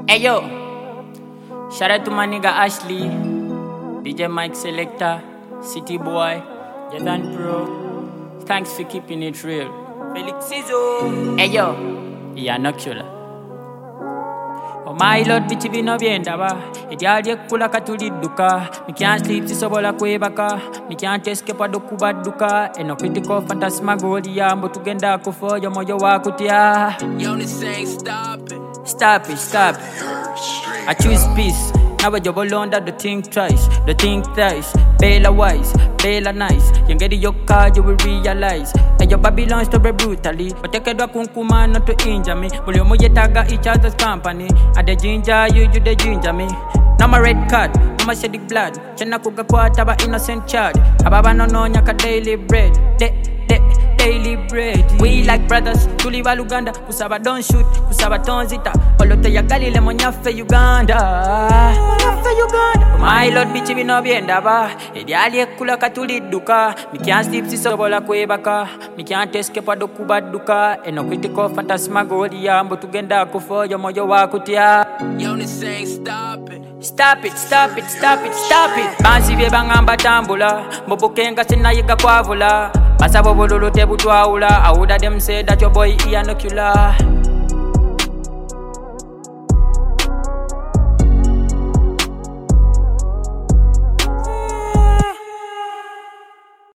Hey yo, shout out to my nigga Ashley, DJ Mike Selector, City Boy, Jatan Pro. Thanks for keeping it real. Felix Sizo. Hey yo, Yanokula. Oh my lord, bitch, we no bien daba. Idiaje kula katuli duka. Me can't sleep, sisobola kwebaka. Me can't escape adoku baduka. Eno critical phantasmagoria. Mbo tugenda kufojo moyo wakutia. Yo, this ain't stop it. Stop it. I choose peace. Now we jump under the think twice, the think thrice. Bella wise, Bella nice. You get your card, you will realize. And your Babylon story brutally. But take a kunkuma not to injure me. Bully moyetaga each other's company. At the ginger, you the ginger me. Now my red card, now my shedding blood. Chena kuga kwata ba innocent child. Ababa no nyaka daily bread. Daily bread. We like brothers, tuli wa Luganda. Kusaba don't shoot, kusaba tonzita. Olote ya Galile monyafe Uganda. My lord bitch we no bien daba. Idiali kula katuli duka. Me can't sleep sisobola kwebaka. Me can't escape adoku baduka. Eno critical phantasmagoria. Mbo tugenda kufojo moyo wakutia. Yo, this ain't stop it. Stop it. Bansi bye bangamba tambula. Mbobukenga sinayiga kwavula. Basa bobululu tebutwaula. I woulda them say that your boy Yanokula.